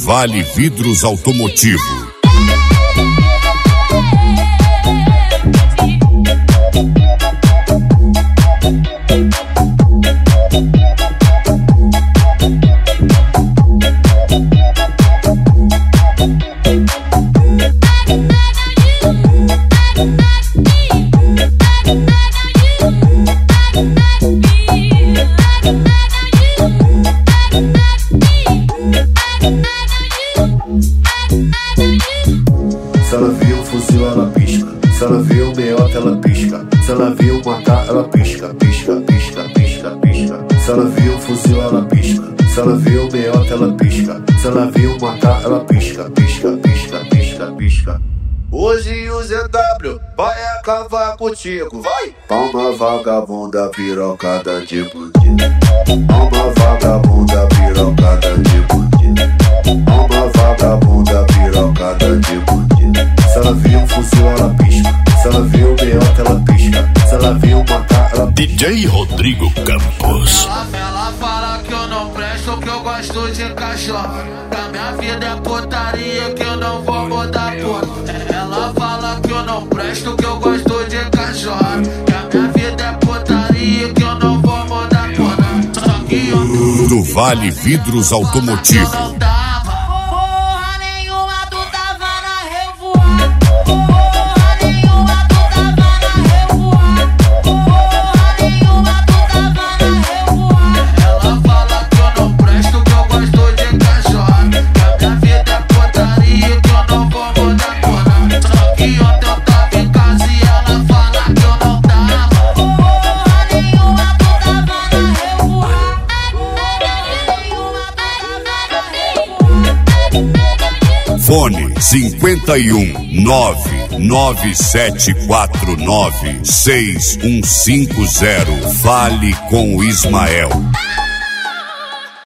Vale Vidros Automotivo. Se ela vê um fuzil, ela pisca. Se ela vê um meiota, ela pisca. Se ela vê um AK, ela pisca, pisca, pisca, pisca, pisca. Se ela vê um fuzil, ela pisca. Se ela vê um meiota, ela pisca. Se ela vê um AK, ela pisca, pisca, pisca, pisca, pisca. Hoje o ZW vai acabar contigo, vai! Palma vagabunda, pirocada de bandido. Palma vagabunda, pirocada de bandido. Palma vagabunda, pirocada de bandido. Se ela viu um fuzil, ela pisca. Se ela viu um meiota, ela pisca. Se ela viu uma cara, ela pisca. DJ Rodrigo Campos. Ela fala que eu não presto, que eu gosto de cachorro. Que minha vida é putaria, que eu não vou mudar porra. Ela fala que eu não presto, que eu gosto de cachorro. Que minha vida é putaria, que eu não vou mudar porra. Só que eu Do Vale Vidros Automotivo. não dava porra nenhuma, tu tava na revoada. Porra nenhuma, tu tava na revoada. Porra nenhuma, tu tava na revoada. Ela fala que eu não presto, que eu gosto de cachorro. Que a minha vida é putaria, que eu não vou mudar porra. Só que ontem eu tava em casa e ela fala que eu não dava porra nenhuma, tu tava na revoada. Fone 51 99749 6150. Fale com o Ismael.